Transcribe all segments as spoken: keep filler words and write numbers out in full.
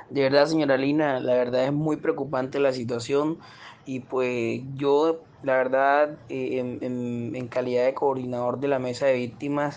De verdad, señora Lina, la verdad es muy preocupante la situación y pues yo, la verdad, eh, en, en- en calidad de coordinador de la mesa de víctimas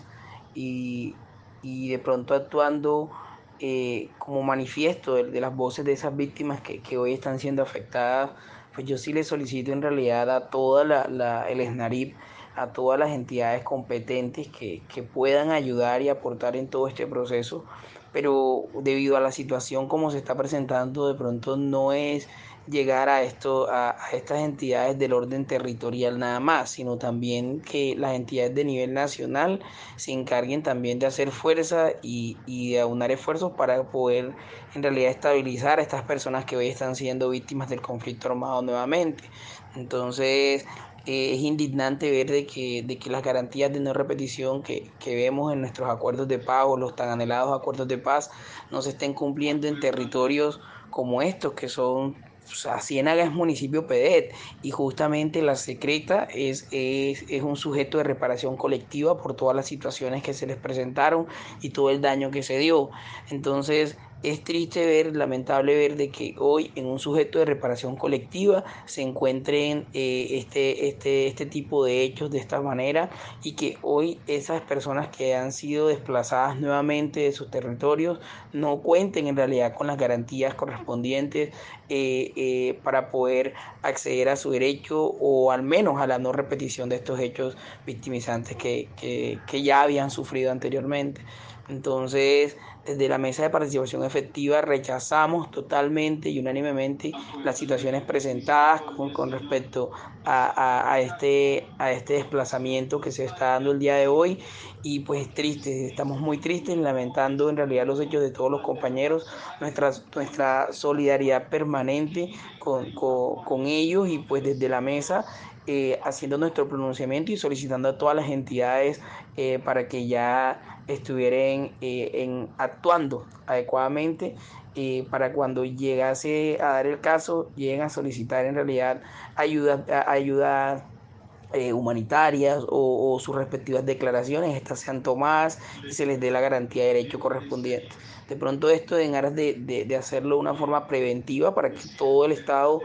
y, y de pronto actuando eh, como manifiesto de, de las voces de esas víctimas que, que hoy están siendo afectadas, pues yo sí le solicito en realidad a toda la, la- el SNARIP, a todas las entidades competentes que, que puedan ayudar y aportar en todo este proceso, pero debido a la situación como se está presentando, de pronto no es llegar a esto, a, a estas entidades del orden territorial nada más, sino también que las entidades de nivel nacional se encarguen también de hacer fuerza y, y de aunar esfuerzos para poder en realidad estabilizar a estas personas que hoy están siendo víctimas del conflicto armado nuevamente. Entonces, eh, es indignante ver de que, de que las garantías de no repetición que, que vemos en nuestros acuerdos de paz o los tan anhelados acuerdos de paz no se estén cumpliendo en territorios como estos, que son, o sea, Ciénaga es municipio P E D y justamente la secreta es, es, es un sujeto de reparación colectiva por todas las situaciones que se les presentaron y todo el daño que se dio. Entonces, es triste ver, lamentable ver de que hoy en un sujeto de reparación colectiva se encuentren eh, este, este, este tipo de hechos de esta manera y que hoy esas personas que han sido desplazadas nuevamente de sus territorios no cuenten en realidad con las garantías correspondientes eh, eh, para poder acceder a su derecho o al menos a la no repetición de estos hechos victimizantes que, que, que ya habían sufrido anteriormente. Entonces, desde la Mesa de Participación Efectiva rechazamos totalmente y unánimemente las situaciones presentadas con, con respecto a, a, a, este, a este desplazamiento que se está dando el día de hoy y pues triste, estamos muy tristes lamentando en realidad los hechos de todos los compañeros, nuestra, nuestra solidaridad permanente con, con, con ellos y pues desde la mesa eh, haciendo nuestro pronunciamiento y solicitando a todas las entidades eh, para que ya estuvieran eh, en, actuando adecuadamente eh, para cuando llegase a dar el caso, lleguen a solicitar en realidad ayuda, ayuda eh, humanitarias o, o sus respectivas declaraciones, estas sean tomadas y se les dé la garantía de derecho correspondiente. De pronto esto en aras de, de, de hacerlo de una forma preventiva para que todo el Estado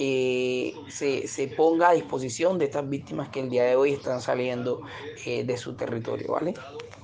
eh, se, se ponga a disposición de estas víctimas que el día de hoy están saliendo eh, de su territorio, ¿vale?